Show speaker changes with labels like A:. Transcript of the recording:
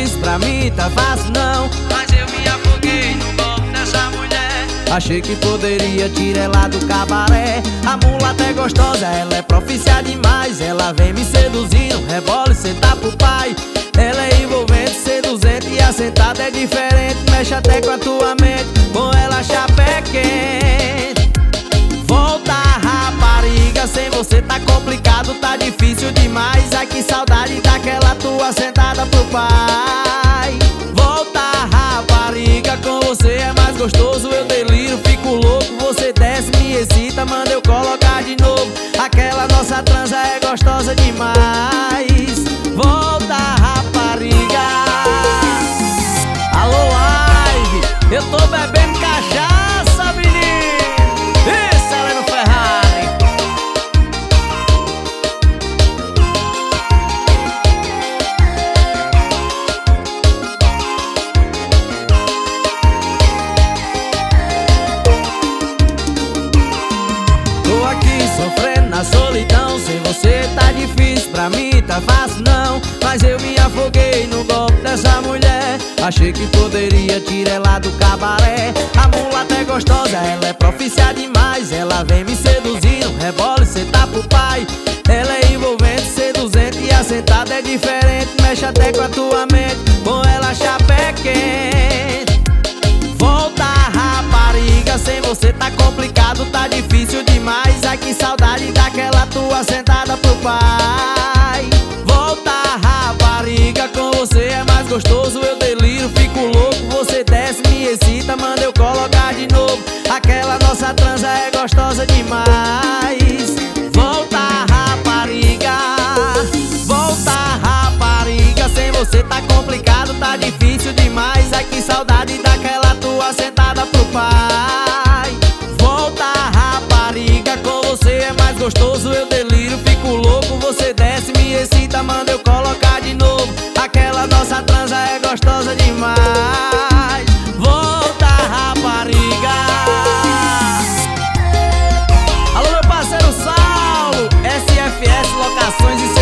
A: difícil, pra mim tá fácil não,
B: mas eu me afoguei no golpe dessa mulher.
A: achei que poderia tirar ela do cabaré. A mulata é gostosa, ela é profícia demais. Ela vem me seduzindo, rebola e senta pro pai. Ela é envolvente, seduzente e assentada é diferente. Mexe até com a tua mente, com ela chapé quente. Volta rapariga, sem você tá complicado, tá difícil demais. Ai que saudade daquela tua sentada pro pai. Volta rapariga, com você é mais gostoso. Eu deliro, fico louco, você desce, me excita, manda eu colocar de novo. Aquela nossa transa é gostosa demais. Volta rapariga. Alô live, eu tô bebendo cachaça, menino. Isso, Heleno Ferrari. Tô aqui sofrendo na solidão, sem você tá difícil, pra mim tá fácil não, mas eu me afoguei no golpe dessa mulher. Achei que poderia tirar ela do cabaré. A mulata é gostosa, ela é profícia demais. Ela vem me seduzindo, rebola e senta pro pai. Ela é envolvente, seduzente e assentada é diferente. Mexe até com a tua mente, com ela chapé quente. Volta rapariga, sem você tá complicado, tá difícil demais. Ai que saudade daquela tua sentada pro pai. Volta rapariga, com você é mais gostoso. Eu deliro, fico louco, você desce, me excita, manda eu colocar de novo. Aquela nossa transa é gostosa demais. Volta rapariga, volta rapariga, sem você tá complicado, tá difícil demais. Ai que saudade daquela tua sentada pro pai. Volta rapariga, com você é mais gostoso. Eu deliro, fico louco, você desce, me excita, manda eu colocar de novo. Aquela nossa transa é gostosa demais. Volta rapariga. Alô meu parceiro Saulo, SFS Locações e